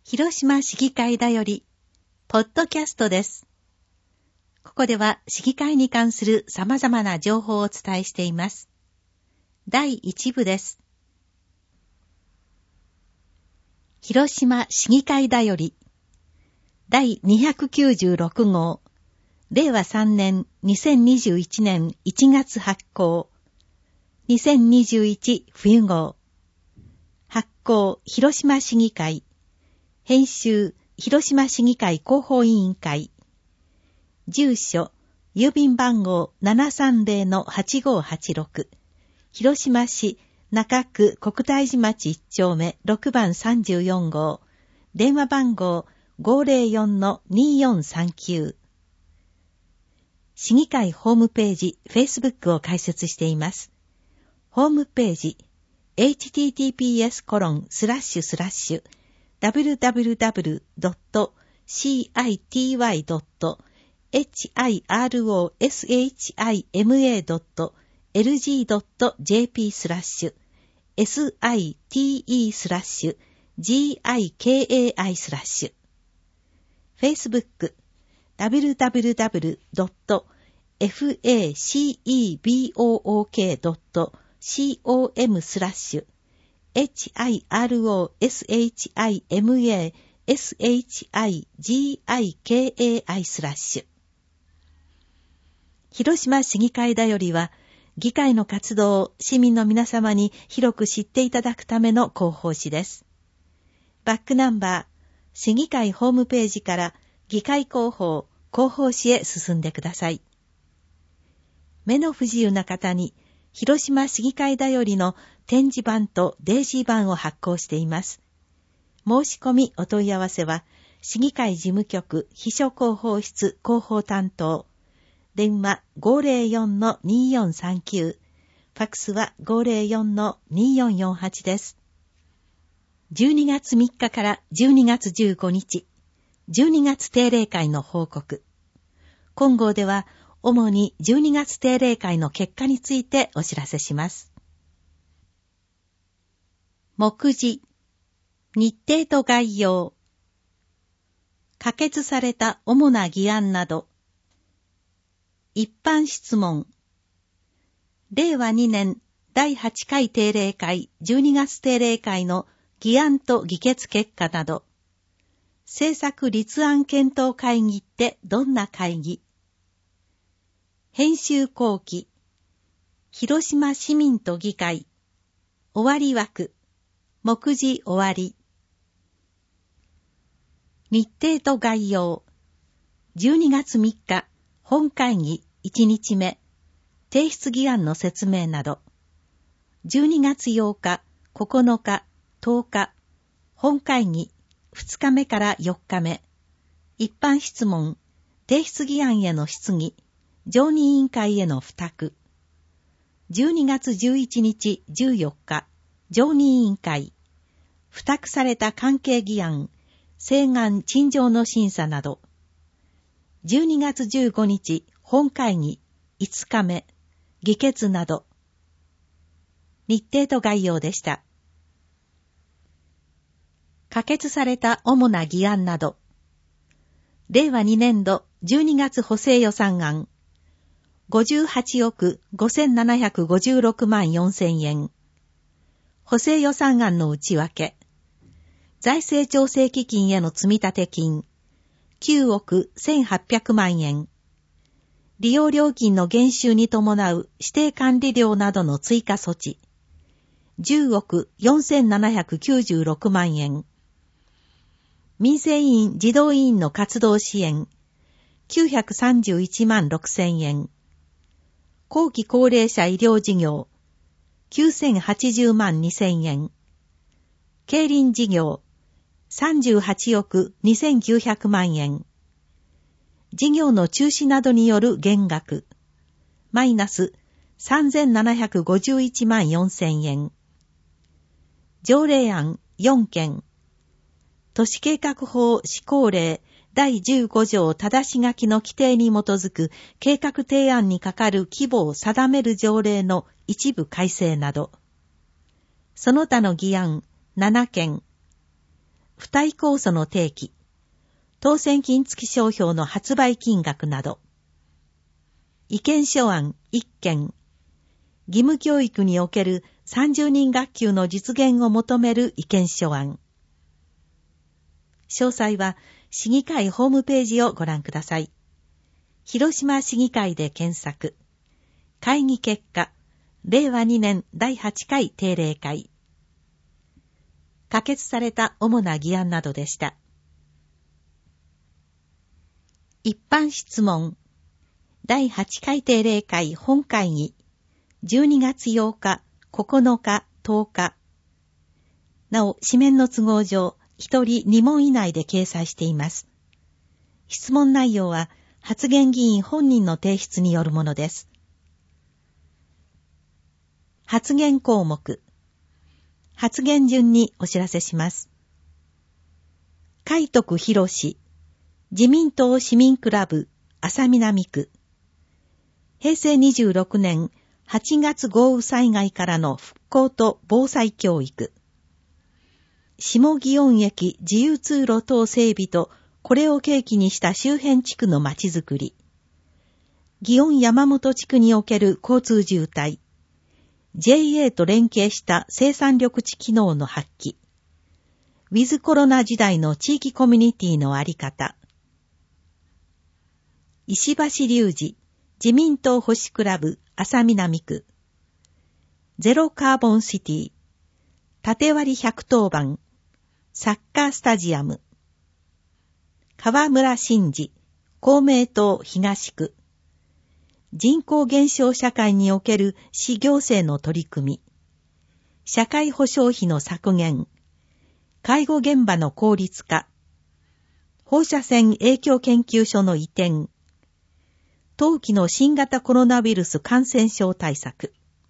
広島市議会だよりポッドキャストです。ここでは市議会に関する様々な情報をお伝えしています。第1部です。広島市議会だより第296号令和3年2021年1月発行2021冬号発行広島市議会編集広島市議会広報委員会住所郵便番号 730-8586 広島市中区国大寺町1丁目6番34号電話番号 504-2439 市議会ホームページ Facebook を開設しています。ホームページ https://www.city.hirosHIMA.lg.jp/ site/gikai/ Facebook www.facebook.com/hiroshimaShigikai/ 広島市議会だよりは、議会の活動を市民の皆様に広く知っていただくための広報誌です。バックナンバー、市議会ホームページから議会広報誌へ進んでください。目の不自由な方に、広島市議会だよりの展示版とデイジー版を発行しています。申し込みお問い合わせは、市議会事務局秘書広報室広報担当、電話 504-2439、ファックスは 504-2448 です。12月3日から12月15日、12月定例会の報告。今号では、主に12月定例会の結果についてお知らせします。目次、日程と概要、可決された主な議案など、一般質問、令和2年第8回定例会12月定例会の議案と議決結果など、政策立案検討会議ってどんな会議？編集後期、広島市民と議会、終わり枠、目次終わり。日程と概要、12月3日、本会議1日目、提出議案の説明など、12月8日、9日、10日、本会議2日目から4日目、一般質問、提出議案への質疑、常任委員会への付託。12月11日、14日、常任委員会。付託された関係議案、請願陳情の審査など。12月15日、本会議5日目、議決など。日程と概要でした。可決された主な議案など。令和2年度12月補正予算案。58億5756万4000円。補正予算案の内訳。財政調整基金への積立金。9億1800万円。利用料金の減収に伴う指定管理料などの追加措置。10億4796万円。民生委員児童委員の活動支援。931万6000円。後期高齢者医療事業、9080万2000円。競輪事業、38億2900万円。事業の中止などによる減額、マイナス3751万4000円。条例案4件。都市計画法施行令第15条正し書きの規定に基づく計画提案に係る規模を定める条例の一部改正など、その他の議案7件、 付帯控訴の定期、当選金付商標の発売金額など。意見書案1件、義務教育における30人学級の実現を求める意見書案。詳細は市議会ホームページをご覧ください。広島市議会で検索。会議結果、令和2年第8回定例会。可決された主な議案などでした。一般質問。第8回定例会本会議。12月8日、9日、10日。なお、紙面の都合上、1人2問以内で掲載しています。質問内容は、発言議員本人の提出によるものです。発言項目。発言順にお知らせします。海徳博士、自民党市民クラブ、安佐南区。平成26年8月豪雨災害からの復興と防災教育。下祇園駅自由通路等整備と、これを契機にした周辺地区のまちづくり。祇園山本地区における交通渋滞。JA と連携した生産緑地機能の発揮。ウィズコロナ時代の地域コミュニティのあり方。石橋隆二、自民党保守クラブ、安佐南区。ゼロカーボンシティ。縦割り110番。サッカースタジアム。河村真治、公明党東区。人口減少社会における市行政の取り組み。社会保障費の削減。介護現場の効率化。放射線影響研究所の移転。冬季の新型コロナウイルス感染症対策。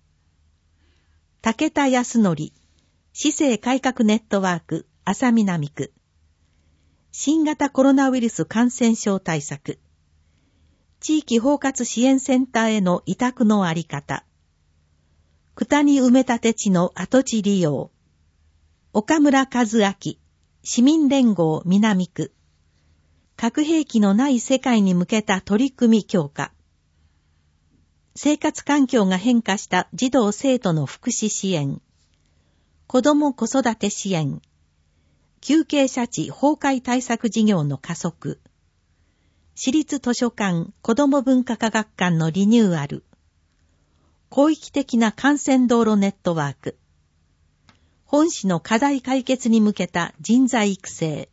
武田康則、市政改革ネットワーク、安佐南区。新型コロナウイルス感染症対策。地域包括支援センターへの委託のあり方。九谷埋め立て地の跡地利用。岡村和明、市民連合南区。核兵器のない世界に向けた取り組み強化。生活環境が変化した児童生徒の福祉支援。子ども子育て支援。休憩舎地崩壊対策事業の加速。市立図書館子ども文化科学館のリニューアル。広域的な幹線道路ネットワーク。本市の課題解決に向けた人材育成。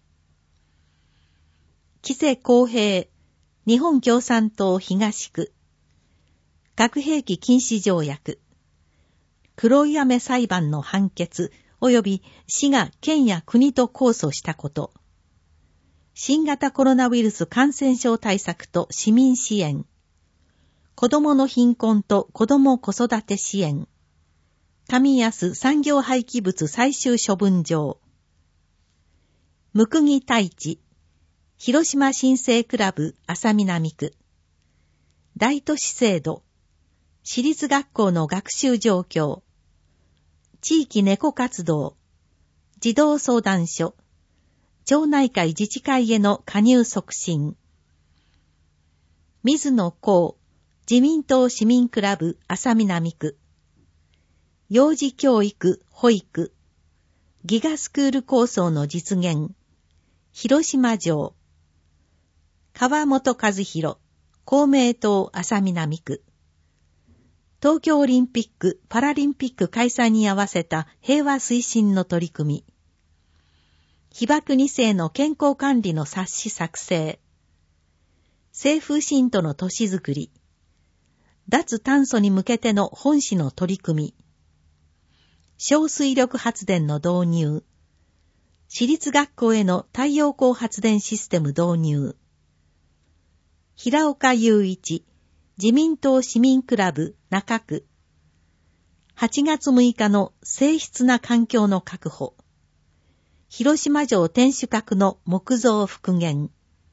木瀬公平、日本共産党東区。核兵器禁止条約。黒い雨裁判の判決及び市が県や国と控訴したこと。新型コロナウイルス感染症対策と市民支援。子どもの貧困と子ども子育て支援。上安産業廃棄物最終処分場。むくぎ太一。広島新生クラブ安佐南区。大都市制度。私立学校の学習状況。地域猫活動。児童相談所。町内会自治会への加入促進。水野幸、自民党市民クラブ安佐南区。幼児教育、保育。ギガスクール構想の実現。広島城。川本和弘、公明党安佐南区。東京オリンピック・パラリンピック開催に合わせた平和推進の取り組み。被爆2世の健康管理の冊子作成。清風信徒の都市づくり。脱炭素に向けての本市の取り組み。小水力発電の導入。私立学校への太陽光発電システム導入。平岡雄一、自民党市民クラブ中区。8月6日の静謐な環境の確保。広島城天守閣の木造復元。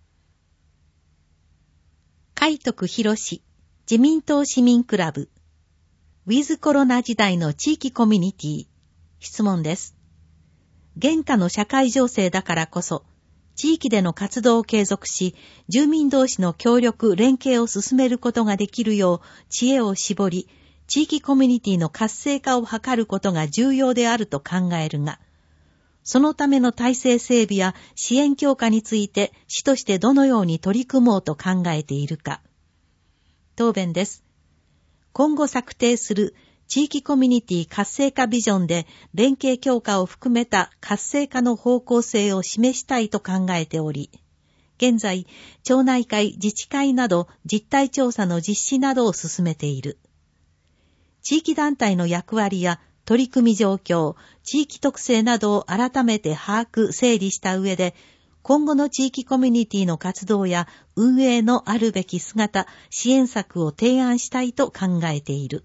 海徳博士、自民党市民クラブ。ウィズコロナ時代の地域コミュニティ。質問です。 現下の社会情勢だからこそ、地域での活動を継続し、住民同士の協力、連携を進めることができるよう知恵を絞り、地域コミュニティの活性化を図ることが重要であると考えるが、そのための体制整備や支援強化について市としてどのように取り組もうと考えているか。答弁です。今後策定する地域コミュニティ活性化ビジョンで連携強化を含めた活性化の方向性を示したいと考えており、現在、町内会、自治会など実態調査の実施などを進めている。地域団体の役割や取り組み状況、地域特性などを改めて把握、整理した上で、今後の地域コミュニティの活動や運営のあるべき姿、支援策を提案したいと考えている。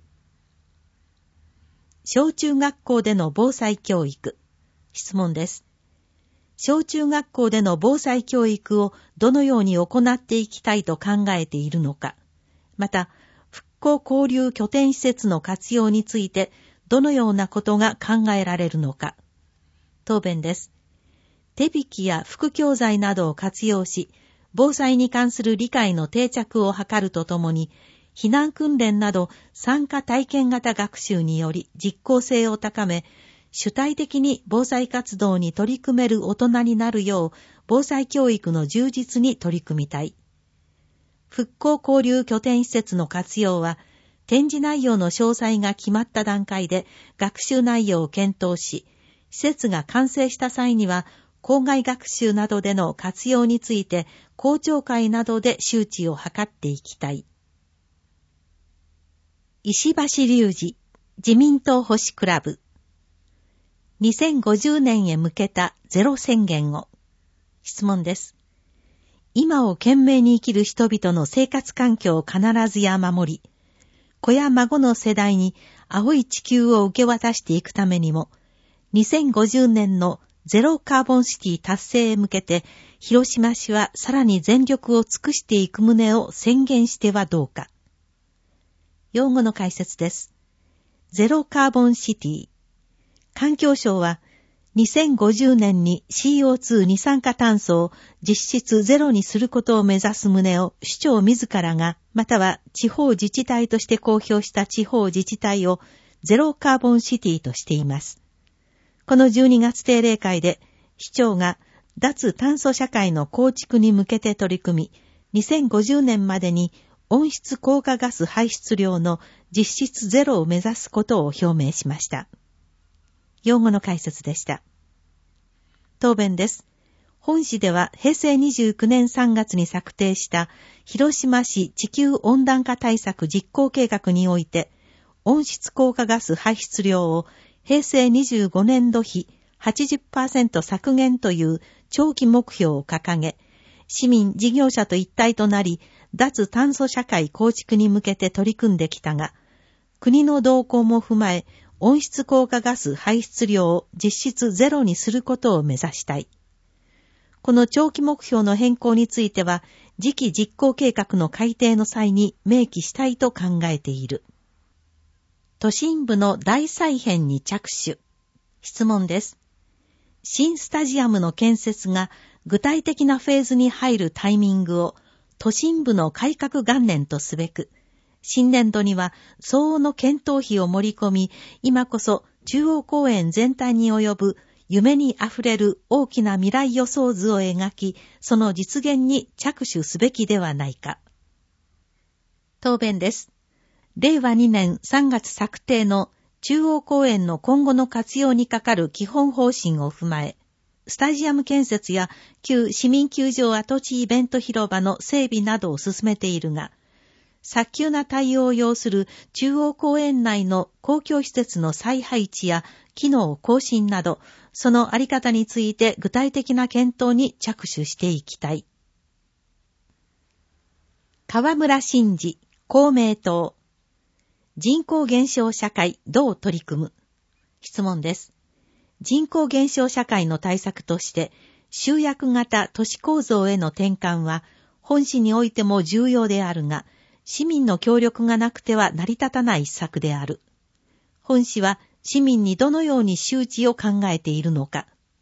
小中学校での防災教育。質問です。小中学校での防災教育をどのように行っていきたいと考えているのか。また、復興交流拠点施設の活用についてどのようなことが考えられるのか。答弁です。手引きや副教材などを活用し、防災に関する理解の定着を図るとともに、避難訓練など参加体験型学習により実効性を高め、主体的に防災活動に取り組める大人になるよう、防災教育の充実に取り組みたい。復興交流拠点施設の活用は、展示内容の詳細が決まった段階で学習内容を検討し、施設が完成した際には、校外学習などでの活用について、校長会などで周知を図っていきたい。石橋隆二、自民党保守クラブ。2050年へ向けたゼロ宣言を。質問です。今を懸命に生きる人々の生活環境を必ずや守り、子や孫の世代に青い地球を受け渡していくためにも、2050年のゼロカーボンシティ達成へ向けて、広島市はさらに全力を尽くしていく旨を宣言してはどうか。用語の解説です。ゼロカーボンシティ。環境省は2050年に CO2 二酸化炭素を実質ゼロにすることを目指す旨を市長自らが、または地方自治体として公表した地方自治体をゼロカーボンシティとしています。この12月定例会で市長が脱炭素社会の構築に向けて取り組み、2050年までに温室効果ガス排出量の実質ゼロを目指すことを表明しました。用語の解説でした。答弁です。本市では平成29年3月に策定した広島市地球温暖化対策実行計画において、温室効果ガス排出量を平成25年度比 80% 削減という長期目標を掲げ、市民事業者と一体となり、脱炭素社会構築に向けて取り組んできたが、国の動向も踏まえ、温室効果ガス排出量を実質ゼロにすることを目指したい。この長期目標の変更については、次期実行計画の改定の際に明記したいと考えている。都心部の大再編に着手。質問です。新スタジアムの建設が具体的なフェーズに入るタイミングを都心部の改革元年とすべく、新年度には相応の検討費を盛り込み、今こそ中央公園全体に及ぶ夢にあふれる大きな未来予想図を描き、その実現に着手すべきではないか。答弁です。令和2年3月策定の中央公園の今後の活用にかかる基本方針を踏まえ、スタジアム建設や旧市民球場跡地イベント広場の整備などを進めているが、早急な対応を要する中央公園内の公共施設の再配置や機能更新など、そのあり方について具体的な検討に着手していきたい。河村真治、公明党。人口減少社会どう取り組む？質問です。人口減少社会の対策として、集約型都市構造への転換は、本市においても重要であるが、市民の協力がなくては成り立たない施策である。本市は市民にどのように周知を考えているのか。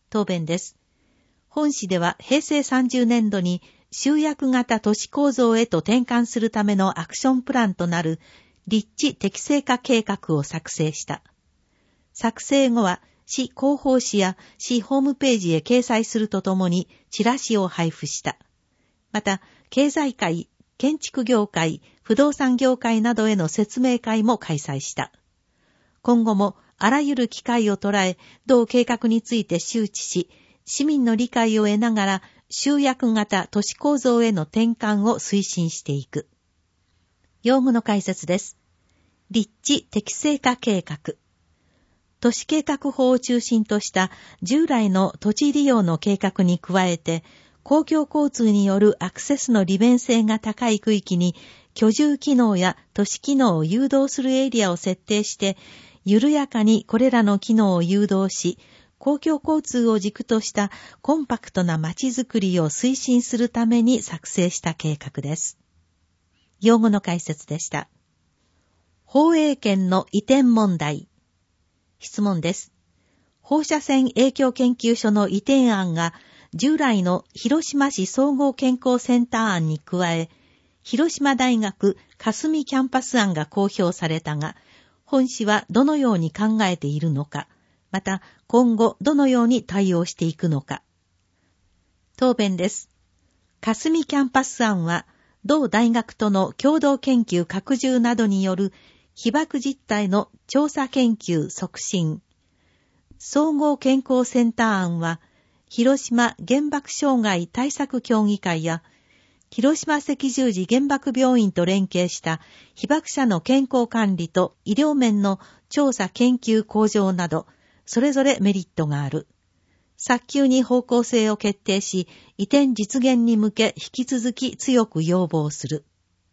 答弁です。本市では平成30年度に集約型都市構造へと転換するためのアクションプランとなる立地適正化計画を作成した。作成後は市広報誌や市ホームページへ掲載するとともにチラシを配布した。また、経済界、建築業界、不動産業界などへの説明会も開催した。今後もあらゆる機会を捉え、同計画について周知し、市民の理解を得ながら集約型都市構造への転換を推進していく。用語の解説です。立地適正化計画。都市計画法を中心とした従来の土地利用の計画に加えて、公共交通によるアクセスの利便性が高い区域に居住機能や都市機能を誘導するエリアを設定して、緩やかにこれらの機能を誘導し、公共交通を軸としたコンパクトな街づくりを推進するために作成した計画です。用語の解説でした。放映権の移転問題。質問です。放射線影響研究所の移転案が従来の広島市総合健康センター案に加え、広島大学霞キャンパス案が公表されたが、本市はどのように考えているのか、また今後どのように対応していくのか。答弁です。霞キャンパス案は、同大学との共同研究拡充などによる被爆実態の調査研究促進。総合健康センター案は、広島原爆障害対策協議会や、広島赤十字原爆病院と連携した被爆者の健康管理と医療面の調査研究向上など、それぞれメリットがある。早急に方向性を決定し、移転実現に向け引き続き強く要望する。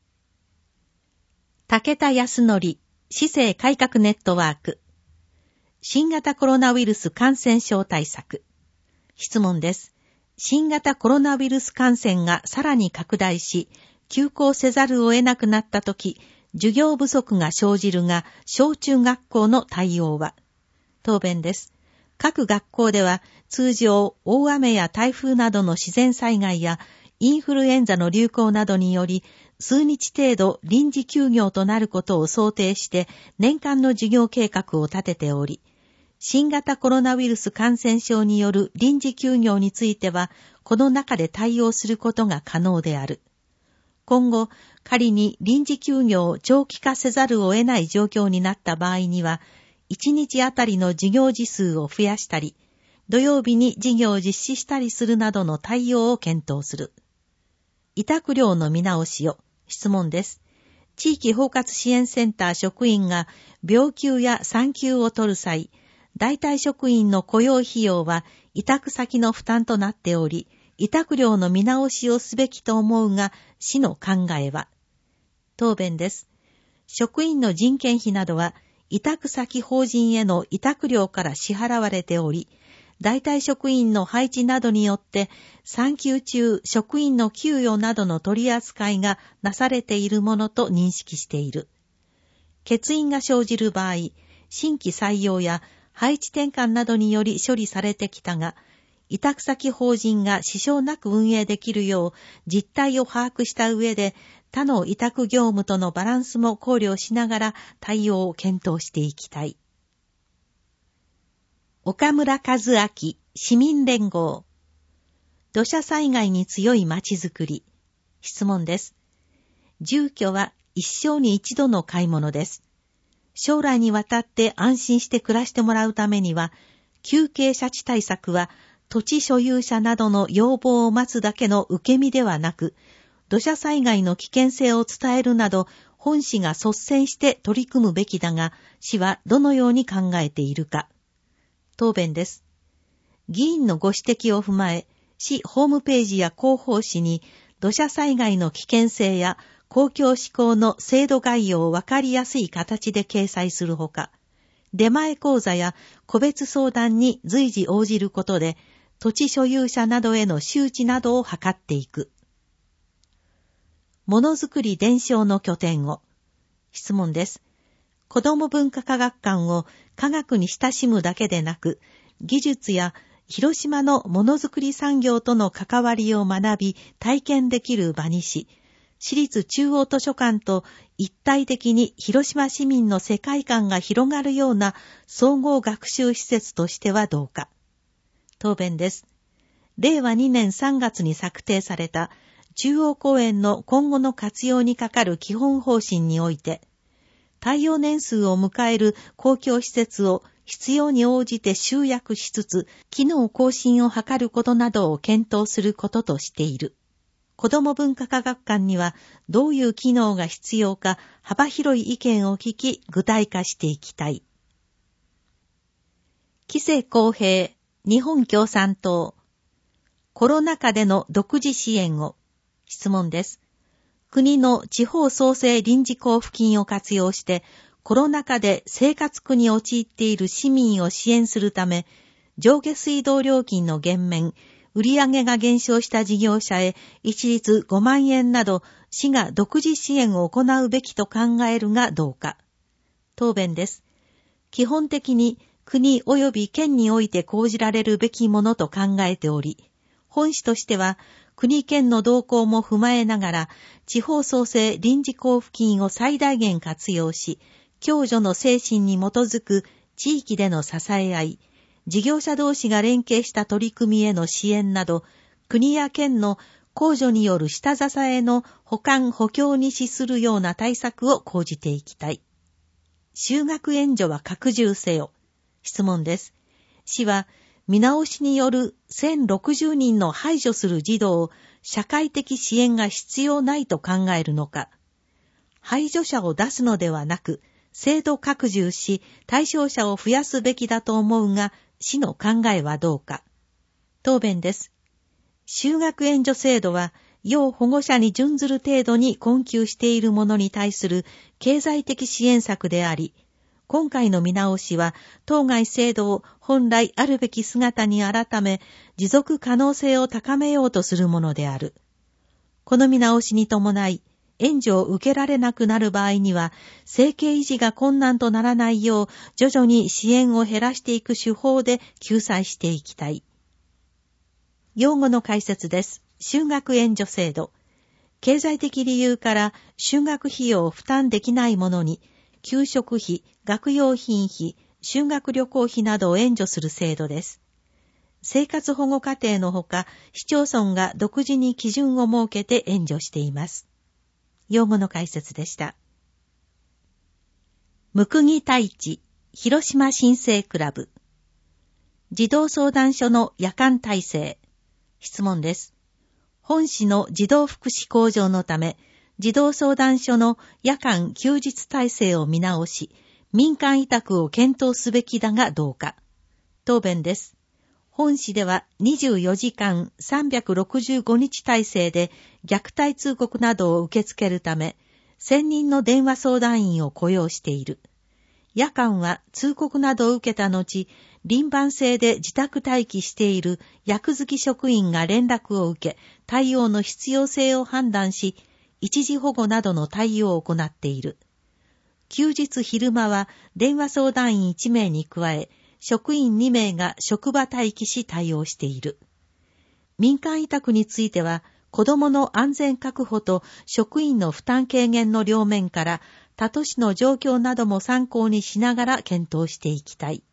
武田康則、市政改革ネットワーク。新型コロナウイルス感染症対策。質問です。新型コロナウイルス感染がさらに拡大し、休校せざるを得なくなったとき、授業不足が生じるが、小中学校の対応は。答弁です。各学校では通常大雨や台風などの自然災害やインフルエンザの流行などにより数日程度臨時休業となることを想定して年間の授業計画を立てており、新型コロナウイルス感染症による臨時休業についてはこの中で対応することが可能である。今後、仮に臨時休業を長期化せざるを得ない状況になった場合には、1日あたりの授業時数を増やしたり、土曜日に授業を実施したりするなどの対応を検討する。委託料の見直しを。質問です。地域包括支援センター職員が病休や産休を取る際、代替職員の雇用費用は委託先の負担となっており、委託料の見直しをすべきと思うが、市の考えは。答弁です。職員の人件費などは、委託先法人への委託料から支払われており、代替職員の配置などによって、産休中職員の給与などの取り扱いがなされているものと認識している。欠員が生じる場合、新規採用や配置転換などにより処理されてきたが、委託先法人が支障なく運営できるよう実態を把握した上で、他の委託業務とのバランスも考慮しながら対応を検討していきたい。岡村和明、市民連合。土砂災害に強い町づくり。質問です。住居は一生に一度の買い物です。将来にわたって安心して暮らしてもらうためには、急傾斜地対策は土地所有者などの要望を待つだけの受け身ではなく、土砂災害の危険性を伝えるなど、本市が率先して取り組むべきだが、市はどのように考えているか。答弁です。議員のご指摘を踏まえ、市ホームページや広報誌に、土砂災害の危険性や公共施行の制度概要をわかりやすい形で掲載するほか、出前講座や個別相談に随時応じることで、土地所有者などへの周知などを図っていく。ものづくり伝承の拠点を。質問です。子ども文化科学館を科学に親しむだけでなく、技術や広島のものづくり産業との関わりを学び体験できる場にし、市立中央図書館と一体的に広島市民の世界観が広がるような総合学習施設としてはどうか。答弁です。令和2年3月に策定された中央公園の今後の活用にかかる基本方針において、耐用年数を迎える公共施設を必要に応じて集約しつつ、機能更新を図ることなどを検討することとしている。子ども文化科学館にはどういう機能が必要か幅広い意見を聞き具体化していきたい。紀世公平、日本共産党。コロナ禍での独自支援を。質問です。国の地方創生臨時交付金を活用してコロナ禍で生活苦に陥っている市民を支援するため、上下水道料金の減免、売上が減少した事業者へ一律5万円など市が独自支援を行うべきと考えるがどうか。答弁です。基本的に国及び県において講じられるべきものと考えており、本旨としては国県の動向も踏まえながら地方創生臨時交付金を最大限活用し、共助の精神に基づく地域での支え合い、事業者同士が連携した取り組みへの支援など、国や県の公助による下支えの補完補強に資するような対策を講じていきたい。就学援助は拡充せよ。質問です。市は見直しによる1060人の排除する児童を社会的支援が必要ないと考えるのか。排除者を出すのではなく、制度拡充し対象者を増やすべきだと思うが、市の考えはどうか。答弁です。就学援助制度は、要保護者に準ずる程度に困窮している者に対する経済的支援策であり、今回の見直しは、当該制度を本来あるべき姿に改め、持続可能性を高めようとするものである。この見直しに伴い、援助を受けられなくなる場合には、生計維持が困難とならないよう、徐々に支援を減らしていく手法で救済していきたい。用語の解説です。就学援助制度。経済的理由から就学費用を負担できない者に、給食費、学用品費、修学旅行費などを援助する制度です。生活保護家庭のほか、市町村が独自に基準を設けて援助しています。用語の解説でした。むくぎ太一、広島新生クラブ。児童相談所の夜間体制。質問です。本市の児童福祉向上のため、児童相談所の夜間休日体制を見直し、民間委託を検討すべきだがどうか。答弁です。本市では24時間365日体制で虐待通告などを受け付けるため、1000人の電話相談員を雇用している。夜間は通告などを受けた後、輪番制で自宅待機している役付き職員が連絡を受け、対応の必要性を判断し、一時保護などの対応を行っている。休日昼間は電話相談員1名に加え、職員2名が職場待機し対応している。民間委託については、子どもの安全確保と職員の負担軽減の両面から、他都市の状況なども参考にしながら検討していきたい。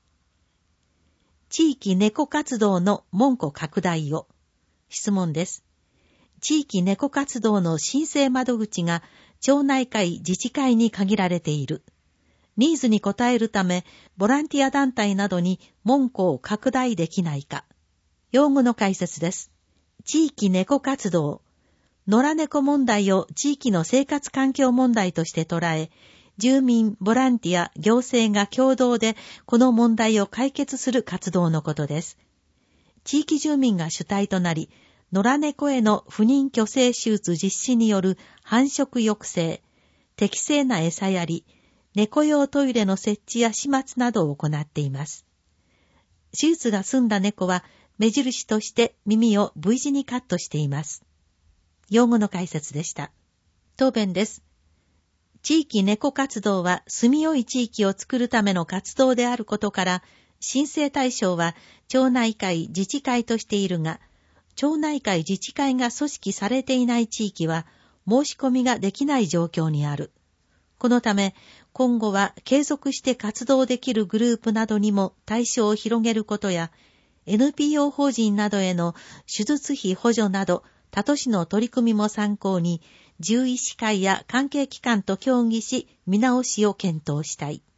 地域猫活動の門戸拡大を。質問です。地域猫活動の申請窓口が町内会自治会に限られている。ニーズに応えるため、ボランティア団体などに門戸を拡大できないか。用語の解説です。地域猫活動。野良猫問題を地域の生活環境問題として捉え、住民、ボランティア、行政が共同でこの問題を解決する活動のことです。地域住民が主体となり、野良猫への不妊去勢手術実施による繁殖抑制、適正な餌やり、猫用トイレの設置や始末などを行っています。手術が済んだ猫は目印として耳を V 字にカットしています。用語の解説でした。答弁です。地域猫活動は住みよい地域を作るための活動であることから、 申請対象は町内会自治会としているが、町内会自治会が組織されていない地域は申し込みができない状況にある。このため、今後は継続して活動できるグループなどにも対象を広げることや、NPO 法人などへの手術費補助など、他都市の取り組みも参考に、獣医師会や関係機関と協議し、見直しを検討したい。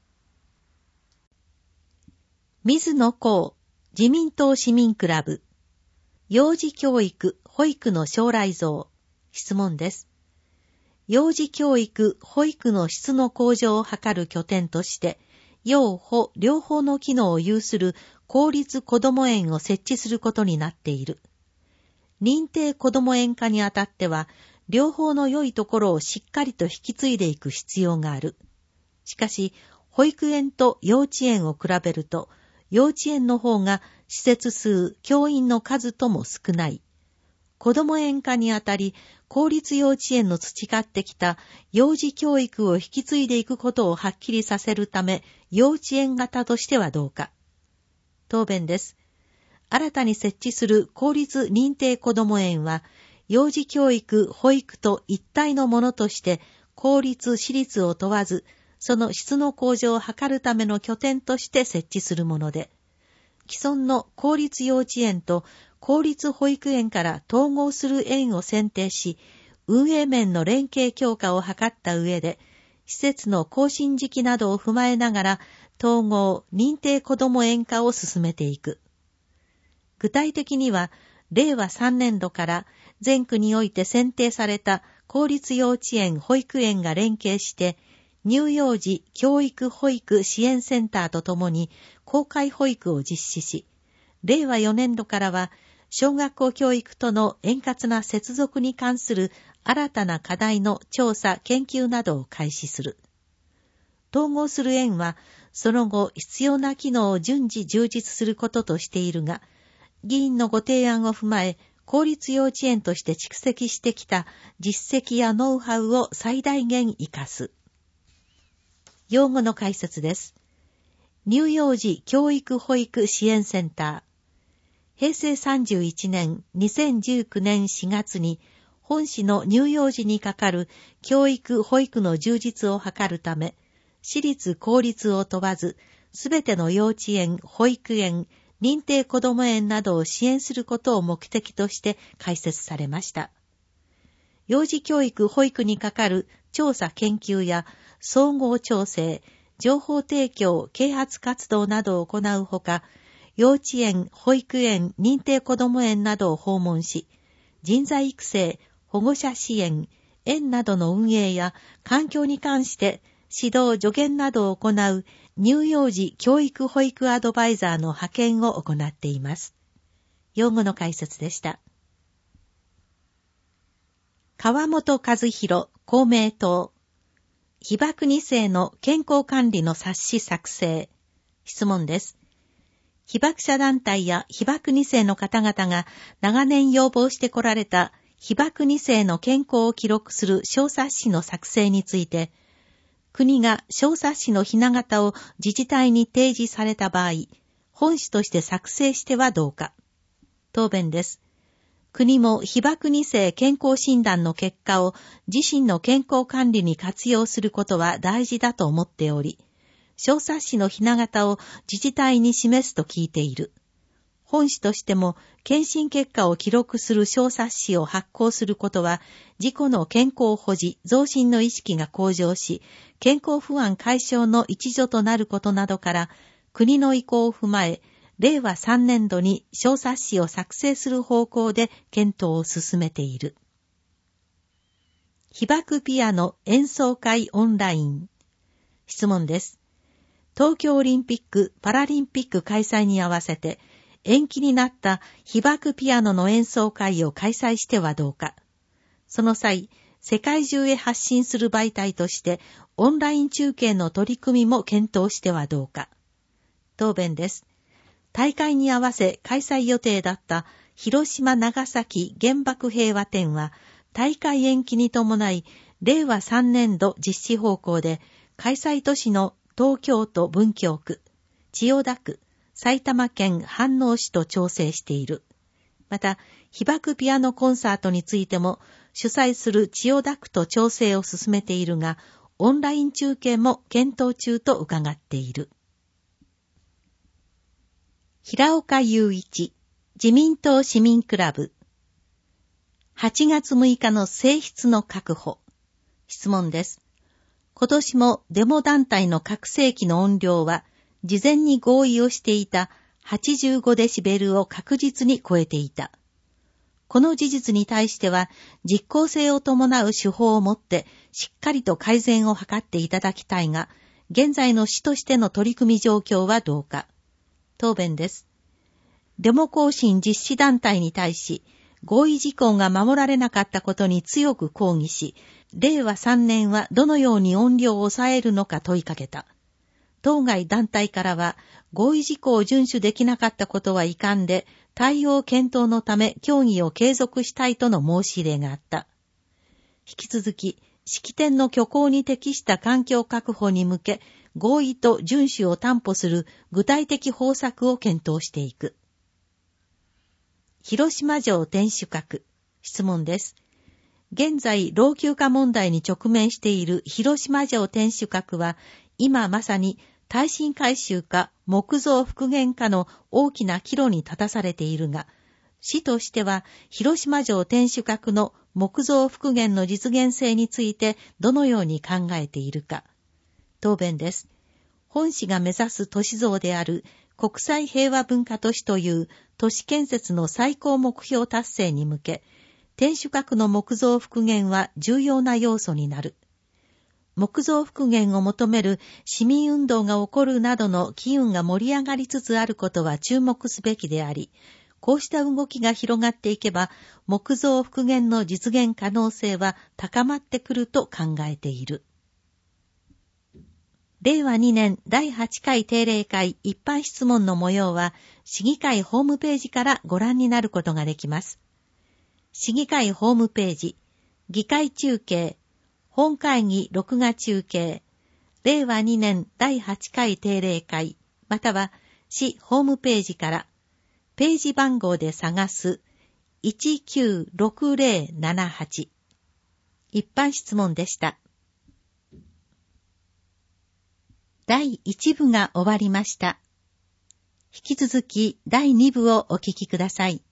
水野幸、自民党市民クラブ。幼児教育、保育の将来像。質問です。幼児教育、保育の質の向上を図る拠点として、幼保両方の機能を有する公立こども園を設置することになっている。認定こども園化にあたっては、両方の良いところをしっかりと引き継いでいく必要がある。しかし、保育園と幼稚園を比べると、幼稚園の方が施設数、教員の数とも少ない。子ども園化にあたり、公立幼稚園の培ってきた幼児教育を引き継いでいくことをはっきりさせるため、幼稚園型としてはどうか。答弁です。新たに設置する公立認定こども園は、幼児教育、保育と一体のものとして、公立、私立を問わず、その質の向上を図るための拠点として設置するもので、既存の公立幼稚園と公立保育園から統合する園を選定し、運営面の連携強化を図った上で、施設の更新時期などを踏まえながら、統合、認定こども園化を進めていく。具体的には、令和3年度から全区において選定された公立幼稚園・保育園が連携して、乳幼児教育保育支援センターとともに公開保育を実施し、令和4年度からは小学校教育との円滑な接続に関する新たな課題の調査・研究などを開始する。統合する園は、その後必要な機能を順次充実することとしているが、議員のご提案を踏まえ、公立幼稚園として蓄積してきた実績やノウハウを最大限活かす。用語の解説です。乳幼児教育保育支援センター。平成31年2019年4月に本市の乳幼児にかかる教育保育の充実を図るため、私立公立を問わず、すべての幼稚園、保育園、認定こども園などを支援することを目的として開設されました。幼児教育保育にかかる調査研究や総合調整、情報提供、啓発活動などを行うほか、幼稚園、保育園、認定こども園などを訪問し、人材育成、保護者支援、園などの運営や環境に関して指導助言などを行う乳幼児教育保育アドバイザーの派遣を行っています。用語の解説でした。川本和弘、公明党。被爆2世の健康管理の冊子作成。質問です。被爆者団体や被爆2世の方々が長年要望してこられた被爆2世の健康を記録する小冊子の作成について、国が小冊子のひな形を自治体に提示された場合、本紙として作成してはどうか。答弁です。国も被爆2世健康診断の結果を自身の健康管理に活用することは大事だと思っており、小冊子のひな形を自治体に示すと聞いている。本紙としても検診結果を記録する小冊子を発行することは、自己の健康保持、増進の意識が向上し、健康不安解消の一助となることなどから、国の意向を踏まえ、令和3年度に小冊子を作成する方向で検討を進めている。被爆ピアノ演奏会オンライン。質問です。東京オリンピック・パラリンピック開催に合わせて、延期になった被爆ピアノの演奏会を開催してはどうか。その際、世界中へ発信する媒体として、オンライン中継の取り組みも検討してはどうか。答弁です。大会に合わせ開催予定だった広島長崎原爆平和展は大会延期に伴い令和3年度実施方向で開催都市の東京都文京区、千代田区、 埼玉県飯能市と調整している。また、被爆ピアノコンサートについても、主催する千代田区と調整を進めているが、オンライン中継も検討中と伺っている。平岡雄一、自民党市民クラブ。8月6日の性質の確保。質問です。今年もデモ団体の拡声器の音量は、事前に合意をしていた85デシベルを確実に超えていた。この事実に対しては、実効性を伴う手法をもって、しっかりと改善を図っていただきたいが、現在の市としての取り組み状況はどうか。答弁です。デモ行進実施団体に対し、合意事項が守られなかったことに強く抗議し、令和3年はどのように音量を抑えるのか問いかけた。当該団体からは、合意事項を遵守できなかったことは遺憾で、対応検討のため協議を継続したいとの申し入れがあった。引き続き、式典の挙行に適した環境確保に向け、合意と遵守を担保する具体的方策を検討していく。広島城天守閣。質問です。現在、老朽化問題に直面している広島城天守閣は、今まさに耐震改修か木造復元かの大きな岐路に立たされているが、市としては広島城天守閣の木造復元の実現性についてどのように考えているか。答弁です。本市が目指す都市像である国際平和文化都市という都市建設の最高目標達成に向け、天守閣の木造復元は重要な要素になる。木造復元を求める市民運動が起こるなどの機運が盛り上がりつつあることは注目すべきであり、こうした動きが広がっていけば、木造復元の実現可能性は高まってくると考えている。令和2年第8回定例会一般質問の模様は、市議会ホームページからご覧になることができます。市議会ホームページ、議会中継、本会議録画中継、令和2年第8回定例会、または市ホームページから、ページ番号で探す196078。一般質問でした。第1部が終わりました。引き続き第2部をお聞きください。